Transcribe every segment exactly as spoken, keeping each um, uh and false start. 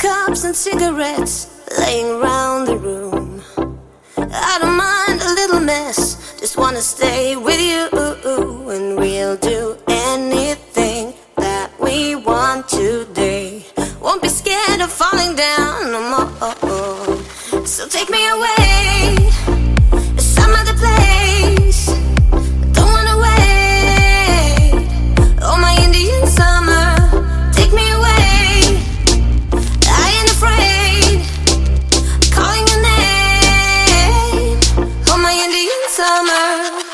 cups and cigarettes laying around the room. I don't mind a little mess, just wanna stay with you, and we'll do anything that we want today. Won't be scared of falling down no more. So take me away to some other place. Don't wanna wait. Oh, my Indian summer, take me away. I ain't afraid, calling your name. Oh, my Indian summer.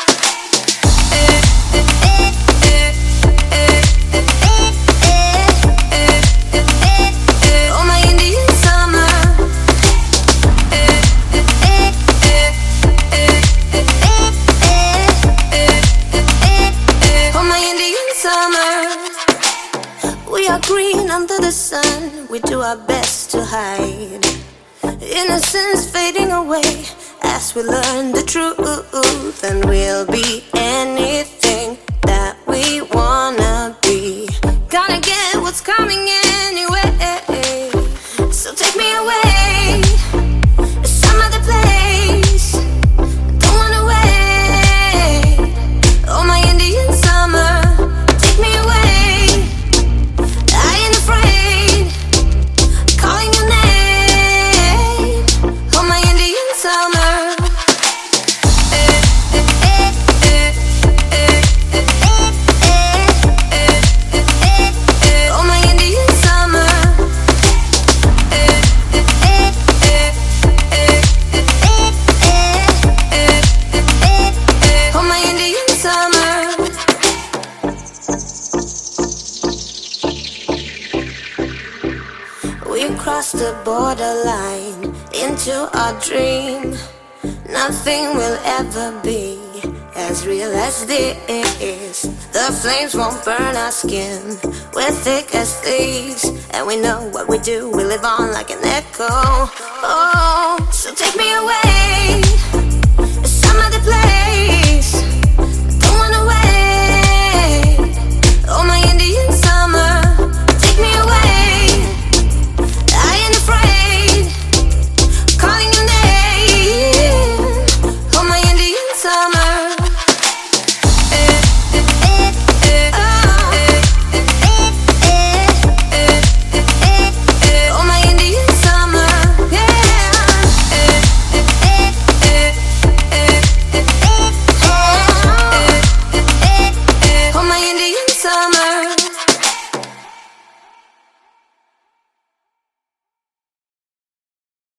We are green under the sun, we do our best to hide innocence fading away as we learn the truth, and we'll be anything that we wanna be. Gonna get what's coming anyway. So take me away to some other place. Don't wanna wait. Oh, my Indian summer, take me away. We crossed the borderline into our dream. Nothing will ever be as real as this. The flames won't burn our skin. We're thick as thieves, and we know what we do. We live on like an echo. Oh, so take me away